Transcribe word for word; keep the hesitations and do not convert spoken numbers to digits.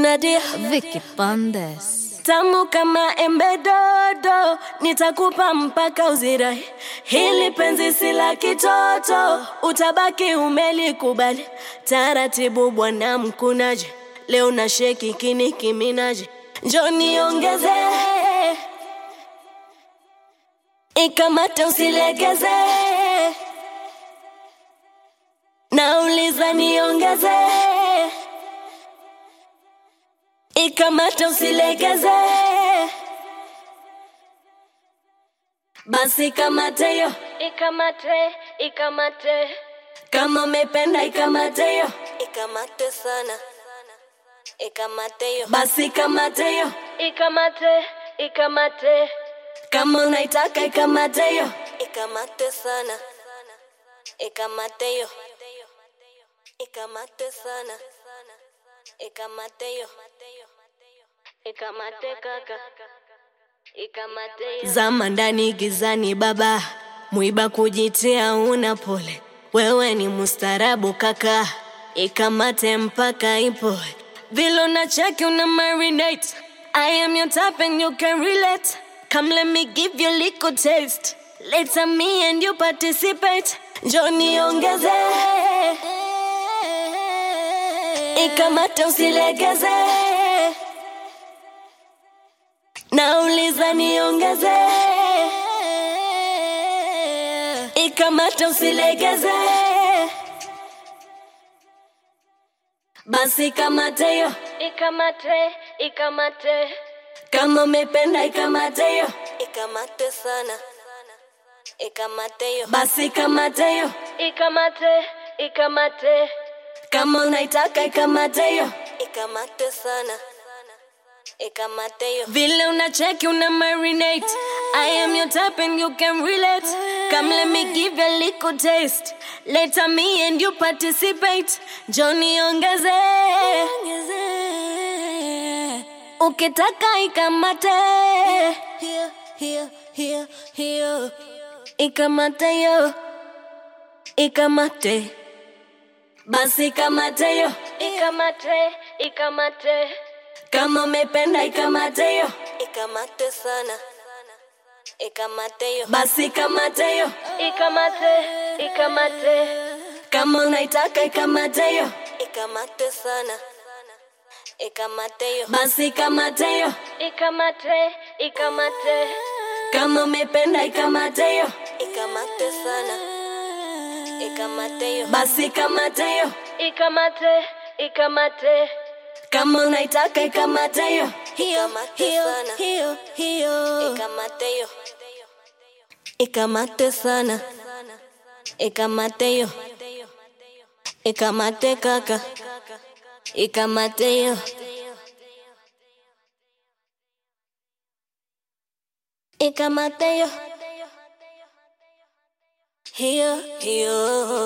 Nadia Vicky Bandes. Tamu kama embe dodo, nitakupa mpaka uzirai. Hili penzi si la kitoto, utabaki umelikubali. Taratibu bwana mkunaji, leo na sheki kini kiminaji. Njoo niongeze, ikamate usilegeze. Nauliza niongeze, ikamate usilegeze. Basi kamate yo, ikamate, ikamate. Kama umependa ikamate yo, ikamate sana, ikamate yo. Basi kamate yo, ikamate, ikamate. Kama unaitaka ikamate yo, ikamate sana, ikamate yo. Ikamate sana, ikamate yo, ikamate kaka, ikamate yo. Zama ndani gizani baba, muiba kujitia una pole. Wewe ni mustarabu kaka, ikamate mpaka ipo. Vile unacheki una marinate, I am your type and you can relate. Come let me give you a little taste. Later me and you participate. Njoo niongeze, ikamate usilegeze. Nauliza niongeze, ikamate usilegeze. Basi kamate yo, ikamate, ikamate. Kama umependa ikamate yo, ikamate sana, ikamate yo. Basi kamate yo, ikamate, ikamate. Kama unaitaka ikamate yo, ikamate sana, ikamate yo. Vile unacheki una marinate, I am your type and you can relate. Come let me give you a little taste. Later me and you participate. Njoo niongeze, ukitaka ikamate. Here, here, here, here. Ikamate yo, ikamate. Basi kamate yo, ikamate, ikamate. Kama umependa ikamate yo, ikamate sana, ikamate yo. Basi kamate yo, ikamate, ikamate. Kama unaitaka ikamate yo, ikamate sana, ikamate yo. Basi kamate yo, ikamate, ikamate. Kama umependa ikamate yo, ikamate sana, ikamate yo. Basi kamate yo, ikamate, ikamate. Kama unaitaka ikamate yo, ikamate sana, hiyo, hiyo. Ikamate yo, ikamate sana, ikamate yo. Ikamate kaka, ikamate yo. Ikamate yo, hiyo, hiyo.